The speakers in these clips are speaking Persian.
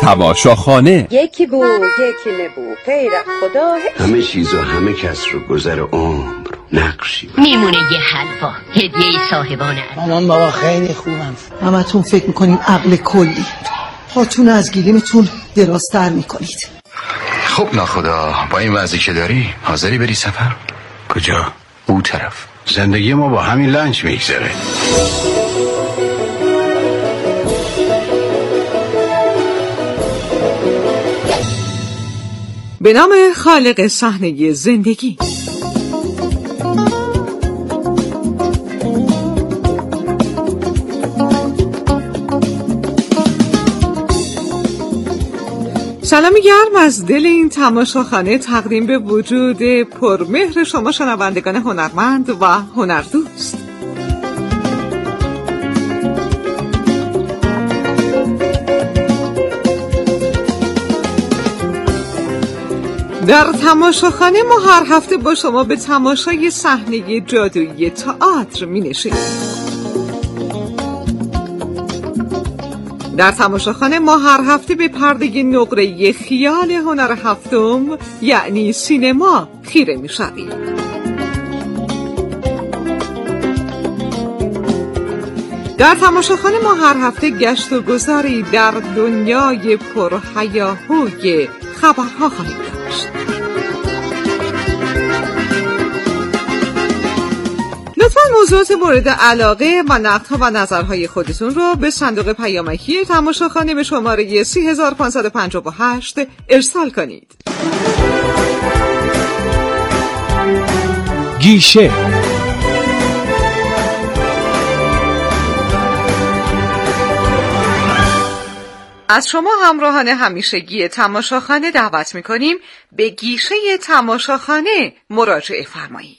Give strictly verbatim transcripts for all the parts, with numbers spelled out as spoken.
تماشاخانه. یکی بو یکی نبو غیر خدا همه چیز و همه کس رو گذر عمر نقشی میمونه یه حلوا هدیه صاحبان عزیز. مامان بابا خیلی خوبم. همتون فکر میکنین عقل کلی، پاتون از گلیمتون درازتر میکنید. خب ناخدا با این وضعی که داری حاضری بری سفر؟ کجا؟ او طرف. زندگی ما با همین لنج میگذره. به نام خالق صحنه زندگی. سلامی گرم از دل این تماشاخانه تقدیم به وجود پرمهر شما شنوندگان هنرمند و هنردوست. در تماشاخانه ما هر هفته با شما به تماشای صحنه جادویی تئاتر می‌نشینیم. در تماشاخانه ما هر هفته به پرده نقره خیال هنر هفتم یعنی سینما خیره می‌شویم. در تماشاخانه ما هر هفته گشت و گذاری در دنیای پرهیاهوی خبرها خواهیم داشت. لطفاً موضوعات مورد علاقه و نقدها و نظرهای خودتون رو به صندوق پیامکی تماشاخانه به شماره سه هزار و پانصد و پنجاه و هشت ارسال کنید. گیشه از شما همراهان همیشگی تماشاخانه دعوت می‌کنیم به گیشه تماشاخانه مراجعه فرمایید.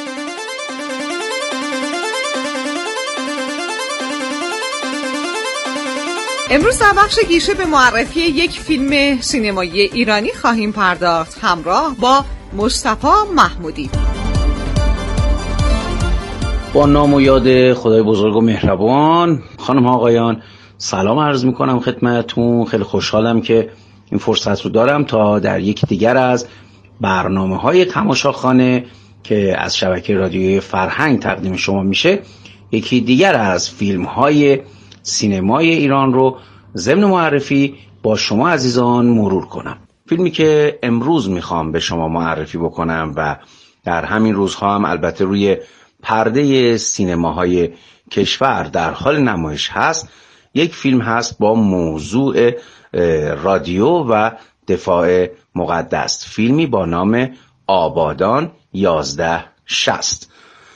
امروز در بخش گیشه به معرفی یک فیلم سینمایی ایرانی خواهیم پرداخت همراه با مصطفی محمودی. با نام و یاد خدای بزرگ و مهربان، خانم ها آقایان، سلام عرض میکنم خدمتتون. خیلی خوشحالم که این فرصت رو دارم تا در یک دیگر از برنامه های تماشاخانه که از شبکه رادیوی فرهنگ تقدیم شما میشه، یکی دیگر از فیلم های سینمای ایران رو ضمن معرفی با شما عزیزان مرور کنم. فیلمی که امروز میخوام به شما معرفی بکنم و در همین روزها هم البته روی پرده سینماهای کشور در حال نمایش هست، یک فیلم هست با موضوع رادیو و دفاع مقدس، فیلمی با نام آبادان یازده شصت.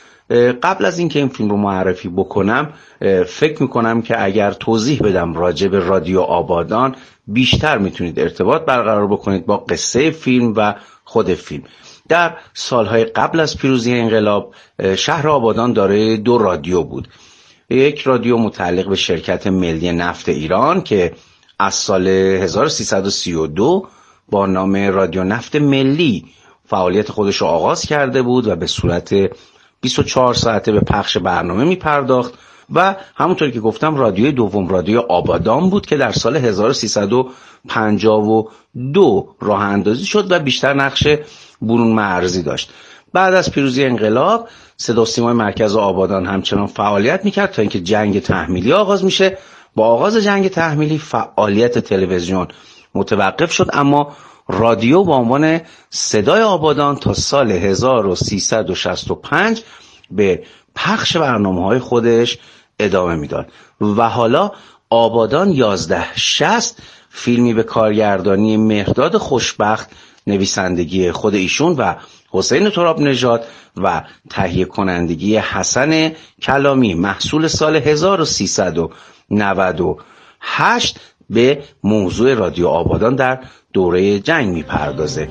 قبل از اینکه این فیلم رو معرفی بکنم فکر میکنم که اگر توضیح بدم راجع به رادیو آبادان بیشتر میتونید ارتباط برقرار بکنید با قصه فیلم و خود فیلم. در سالهای قبل از پیروزی انقلاب شهر آبادان دارای دو رادیو بود. یک رادیو متعلق به شرکت ملی نفت ایران که از سال هزار و سیصد و سی و دو با نام رادیو نفت ملی فعالیت خودش رو آغاز کرده بود و به صورت بیست و چهار ساعته به پخش برنامه می پرداخت و همونطور که گفتم رادیوی دوم رادیو آبادان بود که در سال هزار و سیصد و پنجاه و دو راه اندازی شد و بیشتر نقش برون مرزی داشت. بعد از پیروزی انقلاب صدا و سیمای مرکز آبادان همچنان فعالیت میکرد تا اینکه جنگ تحمیلی آغاز میشه. با آغاز جنگ تحمیلی فعالیت تلویزیون متوقف شد، اما رادیو با عنوان صدای آبادان تا سال هزار و سیصد و شصت و پنج به پخش برنامه‌های خودش ادامه میداد و حالا آبادان یازده شصت فیلمی به کارگردانی مهرداد خوشبخت، نویسندگی خود ایشون و حسین تراب نژاد و تهیه کنندگی حسن کلامی، محصول سال هزار و سیصد و نود و هشت به موضوع رادیو آبادان در دوره جنگ میپردازه.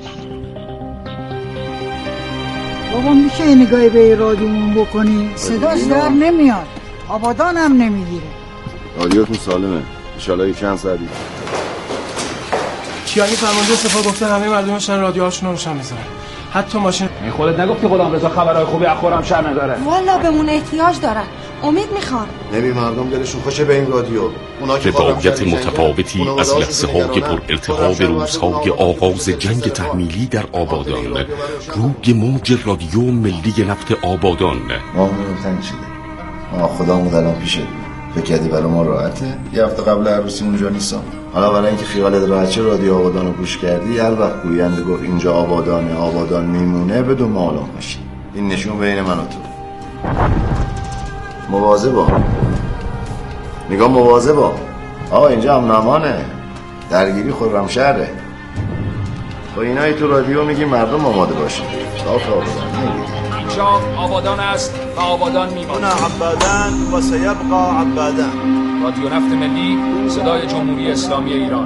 بابا میشه یه نگاهی به رادیومون بکنی؟ صداش در نمیاد، آبادان هم نمیگیره. رادیوتون سالمه، انشالله یک چند ساعتی. کیانی فرمانده سپاه گفته همه مردمشن رادیوهاشون رو روشن بذارن. حتی ماشین خودت نگفتی غلامرضا خبرهای خوبی از خرمشهر نداره؟ والا بهمون احتیاج دارن، امید میخوان. نمی مردم دلشون خوشه به این رادیو. روایت متفاوتی از لحظه های پر التهاب روزهای آغاز جنگ تحمیلی در آبادان، روی موج رادیو ملی نفت آبادان. ما همون تنگ شده، ما خدامون الان پیشه فکر کردی برای ما راحته؟ یه هفته قبل عروسی اونجا نیستم. حالا برای اینکه خیالت راحت چه رادیو آبادان رو گوش کردی، هر وقت گوینده گفت اینجا آبادانه، آبادان میمونه، بدون معلوم باشی. این نشون بین من و تو. مواظبا، نگاه مواظبا. آقا اینجا هم نمانه، درگیری خرمشهره. با اینایی تو رادیو میگی مردم آماده باشه. صاف آبادان میگی اینجا آبادان است و آبادان میمونه. عبادان و سیبقى عبادان. رادیو نفت ملی، صدای جمهوری اسلامی ایران.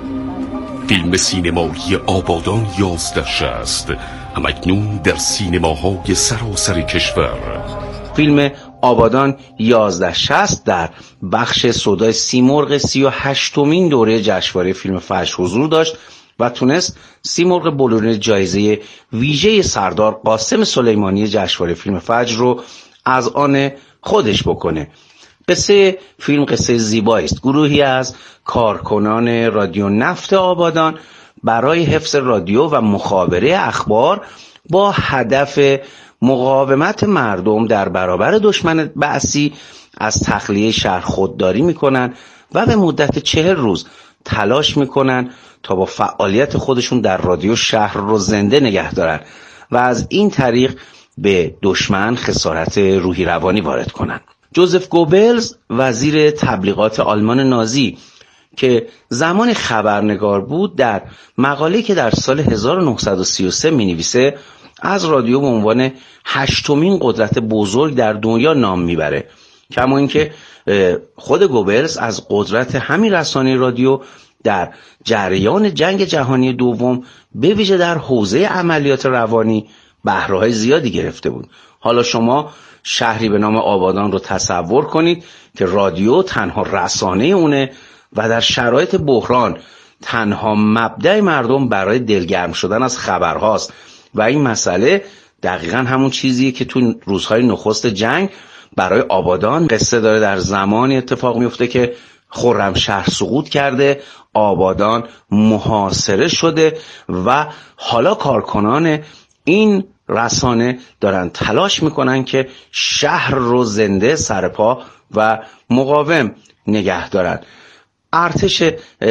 فیلم سینمایی آبادان یازده شصت همکنون در سینماهای سراسر کشور. فیلم آبادان یازده شصت در بخش سودای سیمرغ سی و هشتمین دوره جشنواره فیلم فجر حضور داشت و تونست سیمرغ بلورین جایزه ویژه سردار قاسم سلیمانی جشنواره فیلم فجر رو از آن خودش بکنه. قصه فیلم قصه زیبایی است. گروهی از کارکنان رادیو نفت آبادان برای حفظ رادیو و مخابره اخبار با هدف مقاومت مردم در برابر دشمن بعثی از تخلیه شهر خودداری میکنن و به مدت چهل روز تلاش میکنن تا با فعالیت خودشون در رادیو شهر رو زنده نگه دارن و از این طریق به دشمن خسارت روحی روانی وارد کنن. جوزف گوبلز وزیر تبلیغات آلمان نازی که زمان خبرنگار بود در مقاله‌ای که در سال هزار و نهصد و سی و سه می‌نویسه از رادیو به عنوان هشتمین قدرت بزرگ در دنیا نام میبره. کما اینکه خود گوبلز از قدرت همین رسانه رادیو در جریان جنگ جهانی دوم به ویژه در حوزه عملیات روانی بهره‌های زیادی گرفته بود. حالا شما شهری به نام آبادان رو تصور کنید که رادیو تنها رسانه اونه و در شرایط بحران تنها مبدأ مردم برای دلگرم شدن از خبرهاست و این مسئله دقیقاً همون چیزیه که تو روزهای نخست جنگ برای آبادان قصه داره. در زمانی اتفاق میفته که خرمشهر سقوط کرده، آبادان محاصره شده و حالا کارکنان این رسانه دارن تلاش میکنن که شهر رو زنده سرپا و مقاوم نگه دارن. ارتش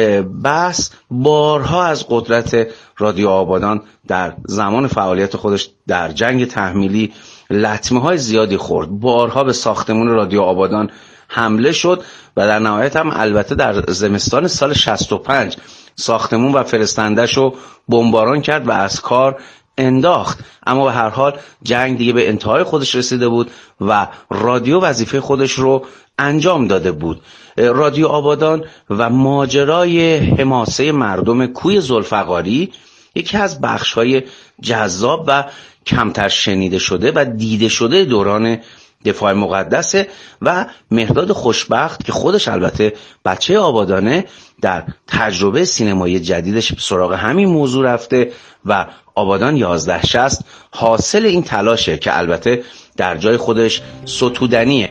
بس بارها از قدرت رادیو آبادان در زمان فعالیت خودش در جنگ تحمیلی لطمه های زیادی خورد. بارها به ساختمان رادیو آبادان حمله شد و در نهایت هم البته در زمستان سال شصت و پنج ساختمون و فرستندش رو بمباران کرد و از کار انداخت. اما به هر حال جنگ دیگه به انتهای خودش رسیده بود و رادیو وظیفه خودش رو انجام داده بود. رادیو آبادان و ماجرای حماسه مردم کوی ذوالفقاری یکی از بخش‌های جذاب و کمتر شنیده شده و دیده شده دوران دفاع مقدسه و مهرداد خوشبخت که خودش البته بچه آبادانه در تجربه سینمایی جدیدش سراغ همین موضوع رفته و آبادان یازده شصت حاصل این تلاشه که البته در جای خودش ستودنیه.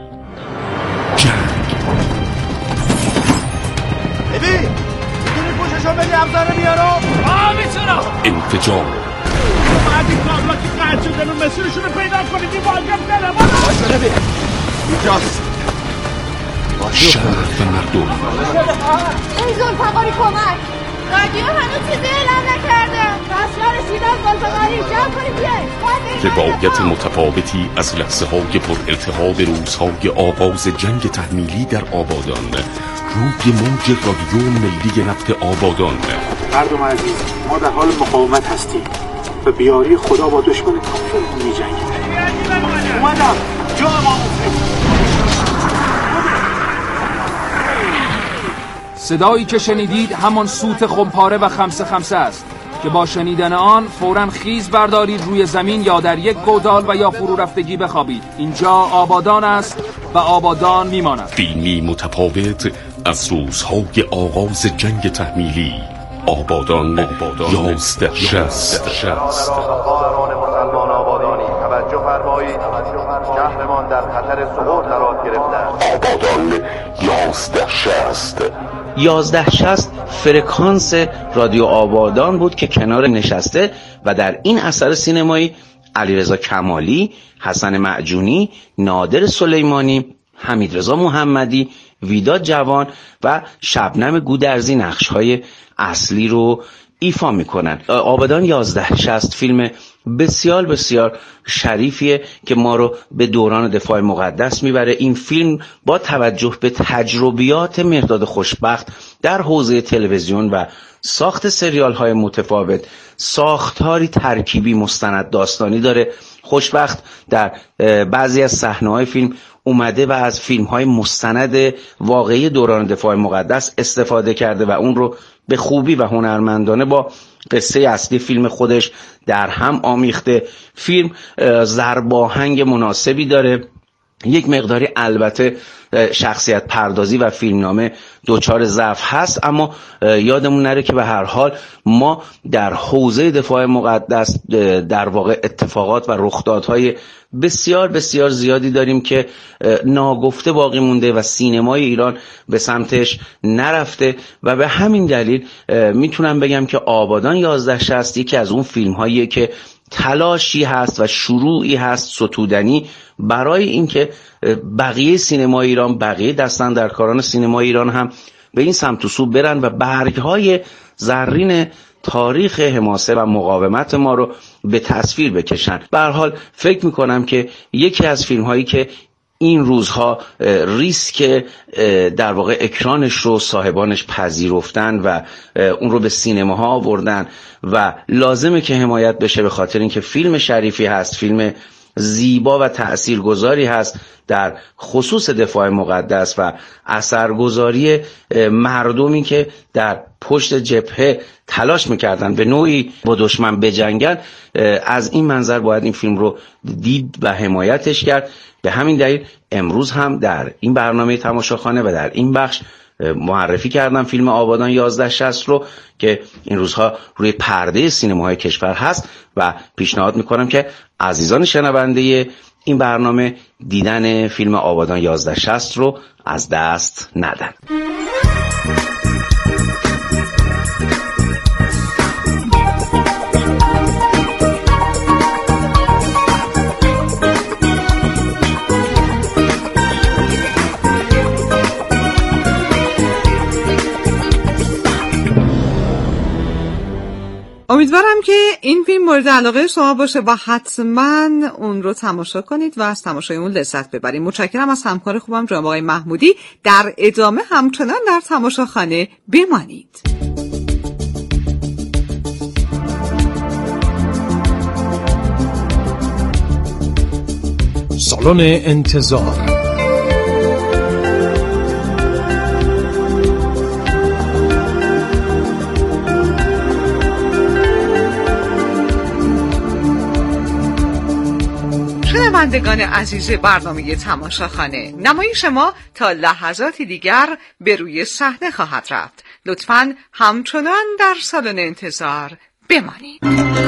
ببین میتونی پوششو بدی ابزاره بیارم؟ آه میتونم. انفجار بعد این کابلا که قرد شده رو مسیرشون رو پیدا کنید این واقعا داره باشه ببین اینجاست شهر و مردم. این ذوالفقاری کمک رادیو هنوز چیزی اعلام نکرده. دستیار رسیدن ذوالفقاری جمع کنید بیایید. روایت متفاوتی از لحظه های پر التهاب روزهای آغاز جنگ تحمیلی در آبادان، روی موج رادیو ملی نفت آبادان. مردم عزیز، ما در حال مقاومت هستیم و بیاری خدا با دشمن کافرمون می‌جنگیم. اومدم جا ما صدایی که شنیدید همان سوت خمپاره و خمسه خمسه است که با شنیدن آن فوراً خیز بردارید روی زمین یا در یک گودال و یا فرو رفتگی بخوابید. اینجا آبادان است و آبادان میماند. فیلمی متفاوت از روزهای آغاز جنگ تحمیلی. آبادان یازده شصت. سقوط قرار گرفتند. آبادان یازده شصت یازده شصت فرکانس رادیو آبادان بود که کنار نشسته و در این اثر سینمایی علیرضا کمالی، حسن معجونی، نادر سلیمانی، حمیدرضا محمدی، ویداد جوان و شبنم گودرزی نقش‌های اصلی رو ایفا میکنن. آبادان یازده شصت فیلم بسیار بسیار شریفیه که ما رو به دوران دفاع مقدس میبره. این فیلم با توجه به تجربیات مهرداد خوشبخت در حوزه تلویزیون و ساخت سریال های متفاوت، ساختاری ترکیبی مستند داستانی داره. خوشبخت در بعضی از صحنه‌های فیلم اومده و از فیلم‌های مستند واقعی دوران دفاع مقدس استفاده کرده و اون رو به خوبی و هنرمندانه با قصه اصلی فیلم خودش در هم آمیخته. فیلم ضرباهنگ مناسبی داره، یک مقداری البته شخصیت پردازی و فیلمنامه دوچار ضعف هست، اما یادمون نره که به هر حال ما در حوزه دفاع مقدس در واقع اتفاقات و رخدادهای بسیار بسیار زیادی داریم که ناگفته باقی مونده و سینمای ایران به سمتش نرفته و به همین دلیل میتونم بگم که آبادان یازده شصت یکی از اون فیلم هاییه که تلاشی هست و شروعی هست ستودنی برای اینکه بقیه سینما ایران، بقیه دستاندرکاران سینما ایران هم به این سمت و سو برن و برگ‌های زرین تاریخ حماسه و مقاومت ما رو به تصویر بکشن. به هر حال فکر میکنم که یکی از فیلم هایی که این روزها ریسک در واقع اکرانش رو صاحبانش پذیرفتن و اون رو به سینماها آوردن و لازمه که حمایت بشه، به خاطر اینکه فیلم شریفی هست، فیلم زیبا و تأثیرگذاری هست در خصوص دفاع مقدس و اثرگذاری مردمی که در پشت جبهه تلاش میکردن به نوعی با دشمن بجنگن. از این منظر باید این فیلم رو دید و حمایتش کرد. به همین دلیل امروز هم در این برنامه تماشاخانه و در این بخش معرفی کردم فیلم آبادان یازده شصت رو که این روزها روی پرده سینماهای کشور هست و پیشنهاد میکنم که عزیزان شنونده این برنامه دیدن فیلم آبادان یازده شصت رو از دست ندن. امیدوارم که این فیلم مورد علاقه شما باشه و حتما اون رو تماشا کنید و از تماشای اون لذت ببرید. متشکرم از همکار خوبم جناب آقای محمودی. در ادامه همچنان در تماشاخانه بمانید. سالن انتظار. شنوندگان عزیز برنامه تماشاخانه، نمایش ما تا لحظاتی دیگر به روی صحنه خواهد رفت. لطفاً همچنان در سالن انتظار بمانید.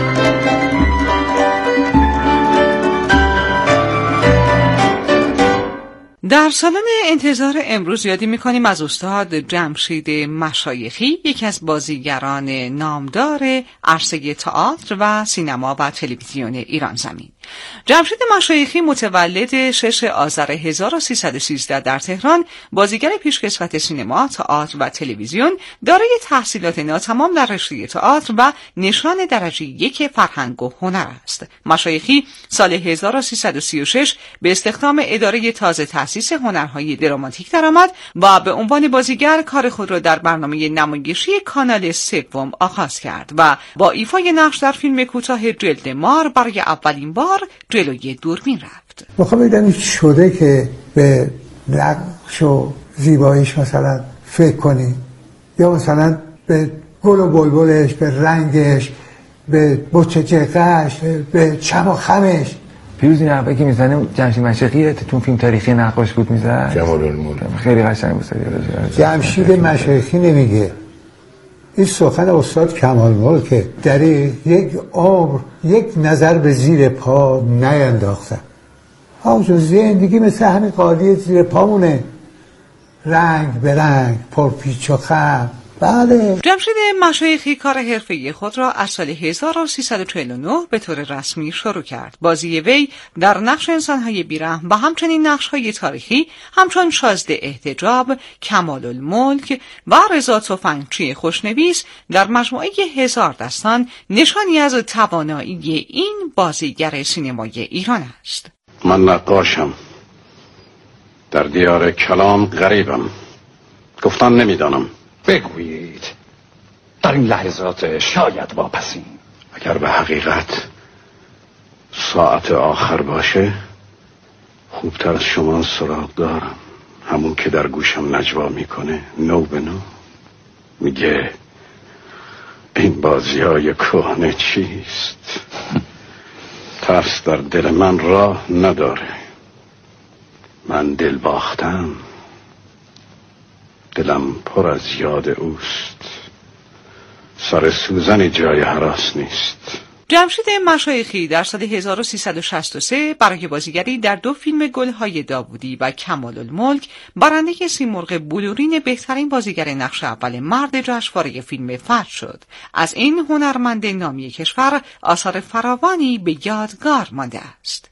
در سالن انتظار امروز یادی می‌کنیم از استاد جمشید مشایخی، یکی از بازیگران نامدار عرصه تئاتر و سینما و تلویزیون ایران زمین. جمشید مشایخی متولد شش آذر هزار و سیصد و سیزده در تهران، بازیگر پیشکسوت سینما، تئاتر و تلویزیون، دارای تحصیلات ناتمام در رشته تئاتر و نشان درجه یک فرهنگ و هنر است. مشایخی سال هزار و سیصد و سی و شش به استخدام اداره تازه تأسیس هنرهای دراماتیک درآمد و به عنوان بازیگر کار خود را در برنامه نمایشی کانال سوم آغاز کرد و با ایفای نقش در فیلم کوتاه جلد مار برای اولین بار جلوی دوربین رفت. میخوام ببینم شده که به نقش و زیباییش مثلا فکر کنی، یا مثلا به گل و بلبلش، به رنگش، به بچه جقش، به چم و خمش. پیروز این حرفایی که میزنه جمشید مشایخی تو فیلم تاریخی نقاش بود میزد. جمال الملک خیلی قشنگ بود. جمشید مشایخی نمیگه، این سخن استاد کمال ملک. در یک عمر یک نظر به زیر پا نینداختم. آقا زندگی مثل همین قالی زیر پامونه، رنگ به رنگ، پرپیچ و خم. بله. جمشید مشایخی کار حرفه‌ای خود را از سال هزار و سیصد و چهل و نه به طور رسمی شروع کرد. بازی وی در نقش انسان‌های بیرحم و همچنین نقش‌های تاریخی همچون شازده احتجاب، کمال الملک و رضا تفنگچی خوشنویس در مجموعه هزار دستان نشانی از توانایی این بازیگر سینمای ایران است. من نقاشم، در دیار کلام غریبم، گفتن نمیدانم. بگویید در این لحظات شاید واپسین. اگر به حقیقت ساعت آخر باشه خوبتر از شما سراغ دارم. همون که در گوشم نجوا میکنه نو به نو میگه این بازی های کهنه چیست. ترس در دل من راه نداره. من دل باختم، دلم پر از یاد اوست، سر سوزن جای هراس نیست. جمشید مشایخی در سال هزار و سیصد و شصت و سه برای بازیگری در دو فیلم گل‌های داوودی و کمال الملک برنده سیمرغ بلورین بهترین بازیگر نقش اول مرد جشنواره فیلم فتح شد. از این هنرمند نامی کشور آثار فراوانی به یادگار مانده است.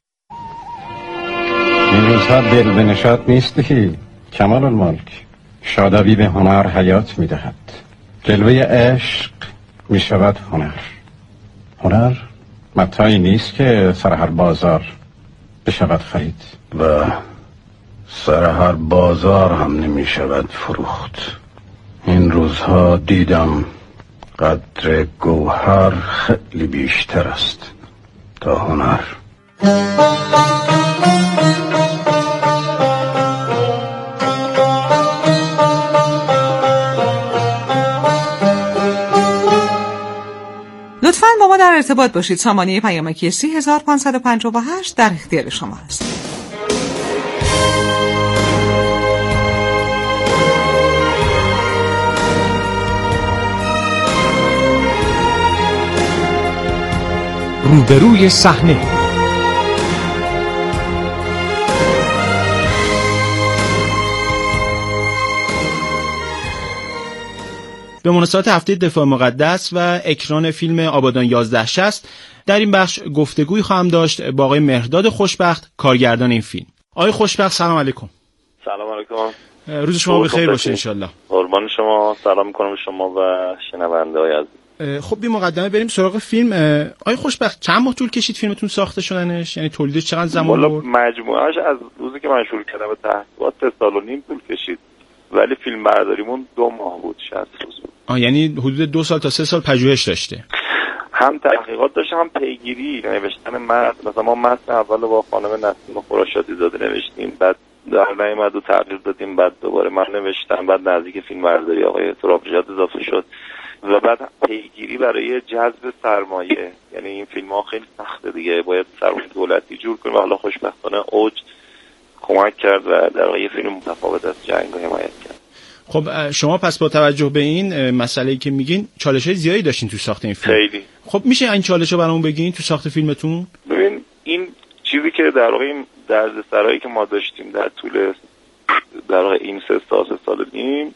این روزها دل به نشاط نیستی کمال الملک. شادابی به هنر حیات می دهد. جلوه عشق می شود هنر. هنر متاعی نیست که سر هر بازار بشود خرید و سر هر بازار هم نمی شود فروخت. این روزها دیدم قدر گوهر خیلی بیشتر است تا هنر. لطفاً با ما در ارتباط باشید. سامانه پیامکی سی هزار پانصد و پنجاه و هشت در اختیار شما است. روبروی صحنه. به مناسبت هفته دفاع مقدس و اکران فیلم آبادان یازده شصت در این بخش گفتگوی خواهم داشت با آقای مهرداد خوشبخت، کارگردان این فیلم. آقای خوشبخت سلام علیکم. سلام علیکم. روز شما بخیر باشه ان شاءالله. قربان شما. سلام میکنم به شما و شنونده های عزیز. خب بی مقدمه بریم سراغ فیلم. آقای خوشبخت چند ماه طول کشید فیلمتون ساخته شدنش؟ یعنی تولیدش چقدر زمان برد؟ مجموعه‌اش از روزی که من شروع کردم به تحقیقات سه سال و نیم طول کشید. ولی فیلم برداریمون دو ماه بود، شصت روز بود. آه یعنی حدود دو سال تا سه سال پژوهش داشته. هم تحقیقات داشته هم پیگیری نوشتن متن. مثلا ما متن اول با خانم نسیم خراشاتی زاده نوشتیم، بعد در نیامد و تغییر دادیم، بعد دوباره من نوشتم، بعد نزدیک فیلم برداری آقای ترابنژاد اضافه شد و بعد پیگیری برای جذب سرمایه. یعنی این فیلم ها خیلی سخته دیگه، باید سرمایه دولتی جور کنیم و حالا خوشبختانه اوج کمک کرد و در واقع یه فیلم متفاوت از جنگ و حمایت کرد. خب شما پس با توجه به این مسئله‌ای که میگین چالش‌های زیادی داشتین تو ساخت این فیلم. خیلی. خب میشه این چالش‌ها برامون بگین تو ساخت فیلمتون؟ ببین این چیزی که در واقع این دردسرایی که ما داشتیم در طول در واقع این سه سال سه سال نیم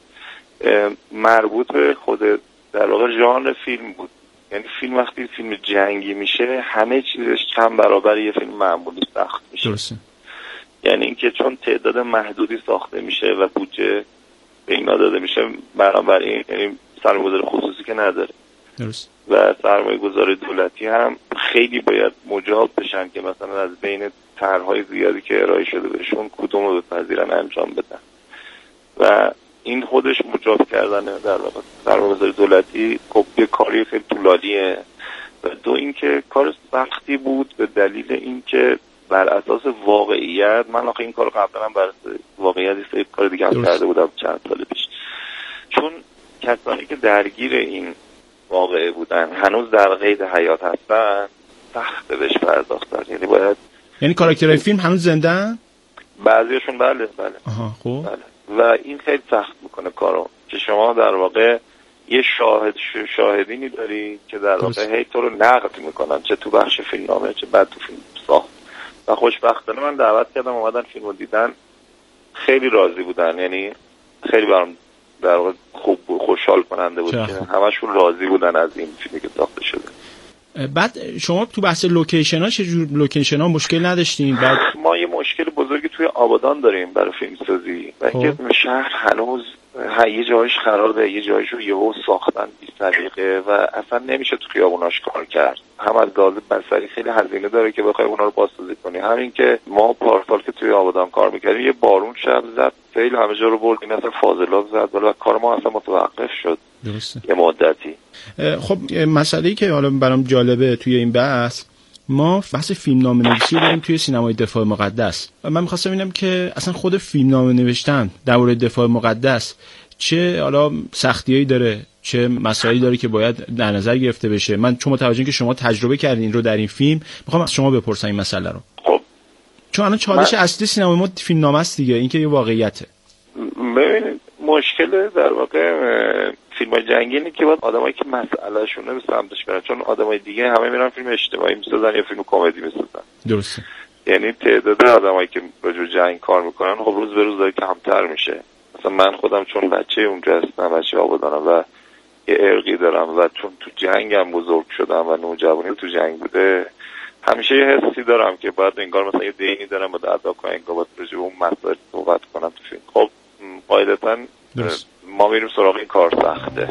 مربوط به خود در واقع ژانر فیلم بود. یعنی فیلم وقتی فیلم جنگی میشه همه چیزش چند برابر یه فیلم معمولی سخت میشه. درسته. یعنی اینکه چون تعداد محدودی ساخته میشه و بودجه به اینا داده میشه، بنابراین یعنی سرمایه‌گذار خصوصی که نداره. درست. و سرمایه‌گذار دولتی هم خیلی باید مجاب بشن که مثلا از بین طرح‌های زیادی که ارائه شده بهشون کدوم رو بپذیرن انجام بدن. و این خودش مجاب کردن در واقع سرمایه‌گذار دولتی خب یه کاری خیلی طولانیه و دو اینکه کار سختی بود به دلیل اینکه بر اساس واقعیت، من آخه این کارو قبلا هم بر واقعیت یه کار دیگه هم کرده بودم چند سال پیش، چون کسانی که درگیر این واقعه بودن هنوز در قید حیات هستن سخته بهش پرداختن. یعنی باید یعنی کاراکترهای فیلم هنوز زنده‌ان؟ بعضیشون بله بله. آها خوب. بله. و این خیلی سخت میکنه کارو که شما در واقع یه شاهد شاهدینی داری که در واقع هی تو رو نقد میکنن، چه تو بخش فیلمنامه چه بعد تو فیلم ساخت. و خوشبختانه من دعوت کردم اومدن فیلمو دیدن، خیلی راضی بودن، یعنی خیلی برام در واقع خوب خوشحال کننده بود که همشون راضی بودن از این فیلمی که ساخته شده. بعد شما تو بحث لوکیشن ها چه جور لوکیشن ها مشکل نداشتین؟ بعد ما یه مشکل بزرگی توی آبادان داریم برای فیلم سازی و اینکه شهر هنوز یه جایش خرابه، یه جایش رو یهو ساختن بیست دقیقه و اصلا نمیشه تو خیابوناش کار کرد. هم از لحاظ بصری خیلی هزینه داره که بخوای اونا رو بازسازی کنی. همین که ما پارسال که توی آبادان کار میکردیم یه بارون شب زد، خیلی همه جا رو برد، این اصلا فاضلاب زد ولی کار ما اصلا متوقف شد. درسته. یه مدتی. خب مسئله‌ای که حالا برام جالبه توی این بحث، ما بحث فیلمنامه‌نویسی رو داریم توی سینمای دفاع مقدس و من می‌خواستم ببینم که اصلا خود فیلمنامه نوشتن درباره دفاع مقدس چه حالا سختیایی داره، چه مسائلی داره که باید در نظر گرفته بشه. من چون متوجهم که شما تجربه کردین این رو در این فیلم، می‌خوام از شما بپرسم این مسئله رو. خب چون الان چالش من... اصلی سینما ما فیلمنامه است دیگه، این که یه واقعیته. ببینید مشکل در واقع فیلم‌های جنگی اینه که باید آدمایی که مسئله‌شونه به سمتش برن، چون آدمای دیگه همه میرن فیلم اجتماعی میسازن یا فیلم کمدی میسازن. درسته. یعنی تعداد آدمایی که راجع جنگ کار میکنن خب روز به روز داره کمتر میشه. مثلا من خودم چون بچه اونجا هستم، بچه آبادانم و یه ارقی دارم و چون تو جنگم بزرگ شدم و نوجوانی تو جنگ بوده، همیشه یه حسی دارم که باید انگار مثلا یه دینی دارم باید ادا کنم، انگار باید راجع به اون مسائل صحبت کنم تو فیلم. خب قاعدتاً ما میریم سراغ این کار سخته.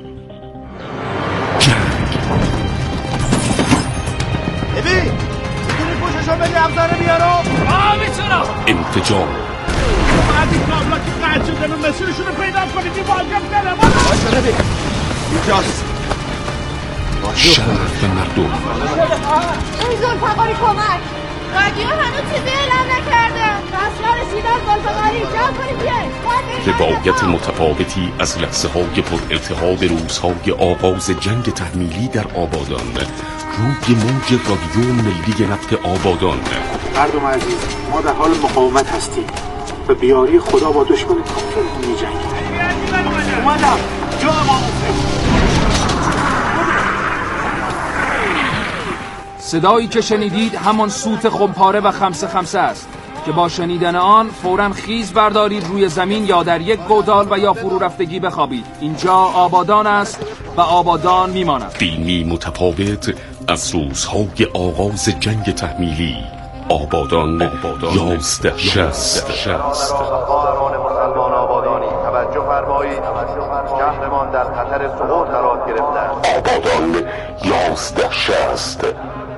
ببین میتونی پوششو بدی افزاره بیارم؟ آه میتونم. انفجار باید این کابلا که قد شده رو مسیرشون رو پیدا کنید این واجب داره. باشه ببین اینجاست. شهر و مردم این زلفقاری کمک رادیو هنوز چیزی اعلام نکرده. دستیار رسیدن زلفقاری جمع کنید بیایید. روایت متفاوتی از لحظه های پر ارتحاب روزهای آغاز جنگ تحمیلی در آبادان روی موج رادیو ملی نفت آبادان. مردم عزیز، ما در حال مقاومت هستیم و بیاری خدا با دشمن کافر می‌جنگیم. اومدم جا ما صدایی که شنیدید همان سوت خمپاره و خمسه خمسه است که با شنیدن آن فوراً خیز بردارید روی زمین یا در یک گودال و یا فرو رفتگی بخوابید. اینجا آبادان است و آبادان میماند. فیلمی متفاوت از روزهای آغاز جنگ تحمیلی. آبادان, آبادان یازده شصت. قهرمان مسلمان آبادانی توجه فرمایید، شهرمان در خطر سقوط قرار گرفته است. آبادان یازده شصت.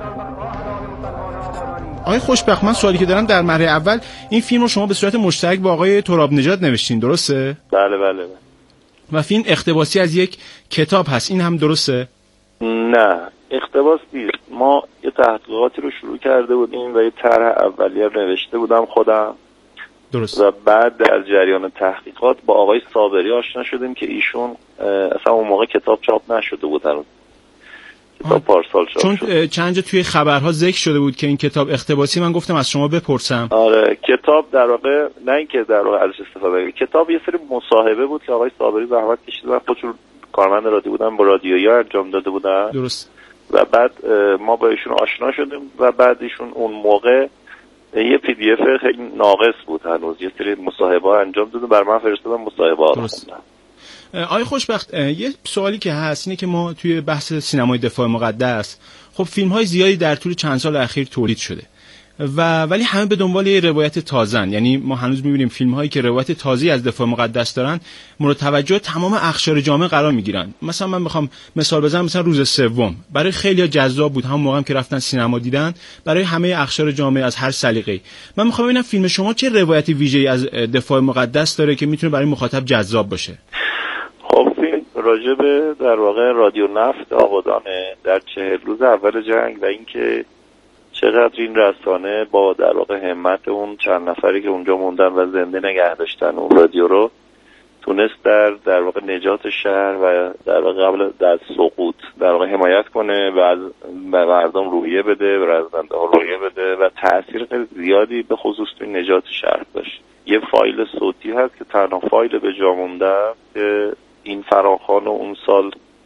آقای خوشبخت، من سوالی که دارم در مرحله اول، این فیلم رو شما به صورت مشترک با آقای تراب نژاد نوشتین درسته؟ بله بله بله. و فیلم اقتباسی از یک کتاب هست، این هم درسته؟ نه اقتباس نیست. ما یه تحقیقاتی رو شروع کرده بودیم و یه طرح اولیه نوشته بودم خودم. درست. و بعد در جریان تحقیقات با آقای صابری آشنا شدیم که ایشون اصلا اون موقع کتاب چاپ نشده بود هنوز. کتاب پارسال چاپ چون شد. چند جا توی خبرها ذکر شده بود که این کتاب اقتباسی، من گفتم از شما بپرسم. آره کتاب در واقع نه اینکه در واقع ازش استفاده کنیم، کتاب یه سری مصاحبه بود که آقای صابری زحمت کشیدن، خودشون کارمند رادیو بودن، با رادیویی انجام داده بودن. درست. و بعد ما با ایشون آشنا شدیم و بعد ایشون اون موقع یه پی دی اف خیلی ناقص بود، هنوز یه سری مصاحبه انجام داده، بر من فرستادن مصاحبه ها. درست. آقای خوشبخت، یه سوالی که هست اینه که ما توی بحث سینمای دفاع مقدس خب فیلم های زیادی در طول چند سال اخیر تولید شده و ولی همه به دنبال یه روایت تازه‌ن. یعنی ما هنوز می‌بینیم فیلم هایی که روایت تازه‌ای از دفاع مقدس دارن مورد توجه تمام اقشار جامعه قرار میگیرن. مثلا من میخوام مثال بزنم، مثلا روز سوم برای خیلی‌ها جذاب بود، همون موقع هم که رفتن سینما دیدن، برای همه اقشار جامعه از هر سلیقه‌ای. من میخوام ببینم فیلم شما چه روایتی ویژه‌ای از دفاع مقدس داره که میتونه برای مخاطب جذاب باشه. خب فیلم راجع به در واقع رادیو نفت آبادانه در چهل روز اول جنگ و اینکه چقدر این رسانه با در واقع همت اون چند نفری که اونجا موندن و زنده نگه داشتن اون رادیو رو تونست در در واقع نجات شهر و در واقع قبل در سقوط در واقع حمایت کنه و از مردم روحیه بده و رزمنده ها روحیه بده و تأثیر خیلی زیادی به خصوص توی نجات شهر داشت. یه فایل صوتی هست که تنها فایل به جا مونده که این فراخوان اون سال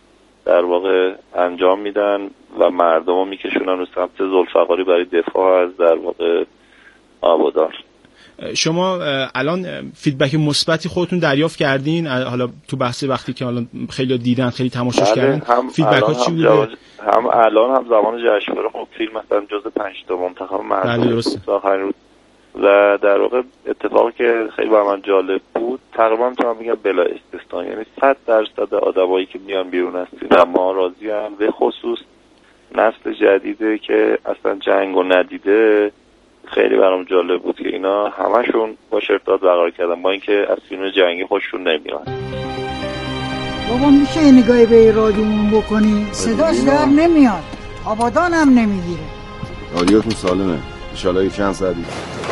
در واقع انجام میدن و مردم رو میکشونن رو سمت ذوالفقاری برای دفاع از در واقع آبادان. شما الان فیدبک مثبتی خودتون دریافت کردین؟ حالا تو بحث وقتی که حالا خیلی دیدن، خیلی تماشاش کردن، فیدبک ها چی بوده؟ هم الان هم زمان جشنواره خب فیلم مثلا جزو پنج تا منتخب مردم آخرین روز و در واقع اتفاقی که خیلی برای من جالب بود، تقریبا میتونم بگم بلا استثنا، یعنی صد درصد آدمایی که میان بیرون از سینما راضی ام، به خصوص نسل جدیده که اصلا جنگو ندیده. خیلی برام جالب بود که اینا همشون باش ارتباط برقرار کردن با اینکه از فیلم جنگی خوششون نمیاد. بابا میشه یه نگاهی به رادیومون بکنی؟ صداش در نمیاد، آبادان هم نمیگیره. رادیوتون سالمه، انشالله چند ساعتی.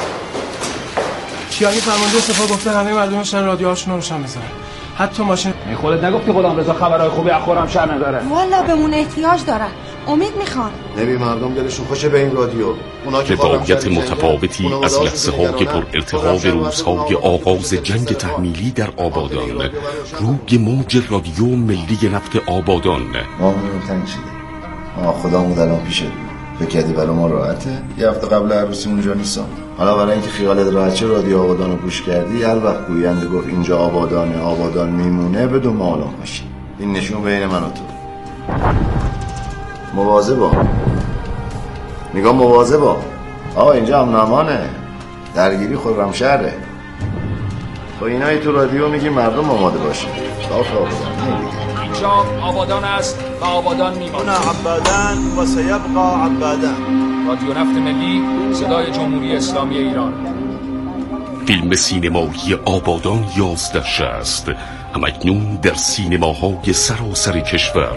چیانی فرمانده سپاه گفته همه مردمشن رادیوهاشون رو روشن بذارن، حتی ماشین. ای خودت نگفتی غلامرضا خبرهای خوبی از خرمشهر نداره؟ والا بهمون احتیاج دارن، امید میخوان. نبی مردم دلشون خوشه به این رادیو. روایت متفاوتی از لحظه های پر ارتقاب روزهای آغاز جنگ تحمیلی در آبادان روی موج رادیو ملی نفت آبادان. ما همون تنگ شده. ما خدامون الان پیشه فکر کردی برای ما راحته؟ یه هفته قبل عروسی اونجا نیستم. حالا برای اینکه خیالت راحت رادیو آبادان رو گوش کردی، هر وقت گوینده گفت اینجا آبادانه، آبادان میمونه، بدون معلوم باشی. این نشون بین من و تو. مواظبا. میگم مواظبا. آقا اینجا هم نمانه. درگیری خرمشهره. خب اینایی تو رادیو میگی مردم آماده باشه. صاف آبادان نمیگه. اینجا آبادان است و آبادان میماند. عبادان و سیبقى عبادان. رادیو نفت ملی، صدای جمهوری اسلامی ایران. فیلم سینمایی آبادان یازده شصت همکنون در سینماهای سراسر کشور.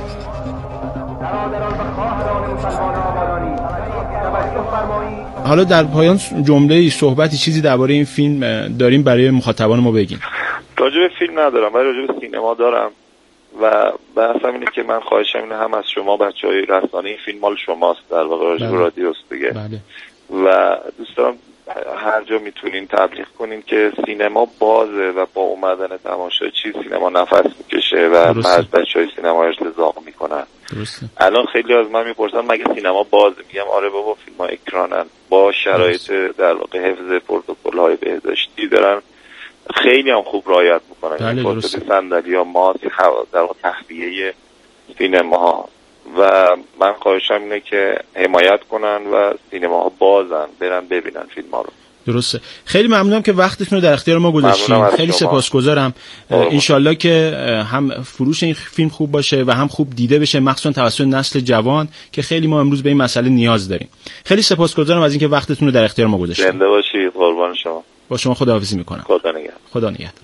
حالا در پایان جمله صحبتی چیزی درباره این فیلم داریم برای مخاطبان ما بگین؟ راجع به فیلم ندارم ولی راجع به سینما دارم و بحثم اینه که من خواهشم اینه هم از شما بچهای رسانه، این فیلم مال شماست در واقع، راجع به رادیوست دیگه. بله. و دوست دارم هر جا میتونین تبلیغ کنین که سینما بازه و با اومدن تماشای چیز سینما نفس میکشه و از بچهای سینما ارتزاق میکنن. درسته. الان خیلی از من میپرسن مگه سینما بازه؟ میگم آره بابا، فیلم‌ها اکرانن با شرایط در واقع حفظ پروتکل‌های بهداشتی دارن، خیلی هم خوب رعایت میکنن. این فاصله صندلی‌ها، ماسک، در واقع تخلیه سینماها و من خواهشم اینه که حمایت کنن و سینماها بازن، برن ببینن فیلم‌ها رو. درسته. خیلی ممنونم که وقتتون رو در اختیار ما گذاشتین. خیلی سپاسگزارم. انشالله که هم فروش این فیلم خوب باشه و هم خوب دیده بشه، مخصوصا توسط نسل جوان که خیلی ما امروز به این مسئله نیاز داریم. خیلی سپاسگزارم از اینکه وقتتون رو در اختیار ما گذاشتین. زنده باشید. قربان شما. با شما خداحافظی میکنم. خدا نگهدار. خدا نگهدار.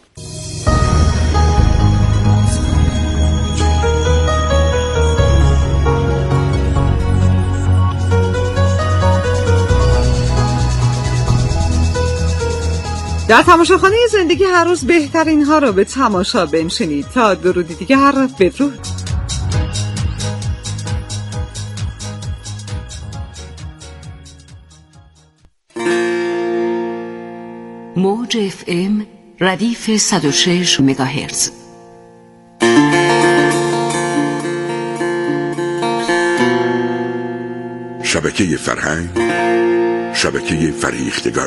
در تماشاخانه زندگی هر روز بهترین ها را به تماشا بنشینید. تا درودی دیگر، بدرود. موج اف ام ردیف صد و شش مگاهرتز. شبکه فرهنگ، شبکه فریختگان.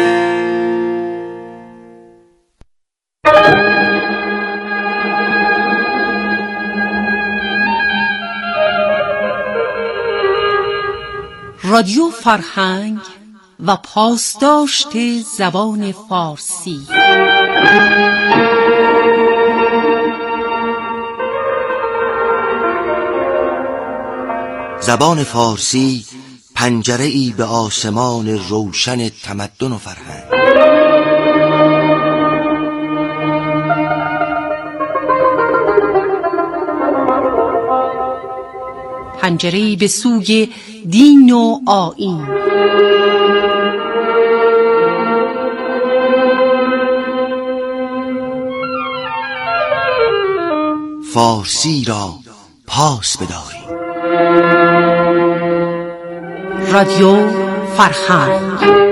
رادیو فرهنگ و پاسداشت زبان فارسی. زبان فارسی پنجره‌ای به آسمان روشن تمدن و فرهنگ. پنجره‌ای به سوی دین و آیین. فارسی را پاس بداریم. رادیو فرهنگ.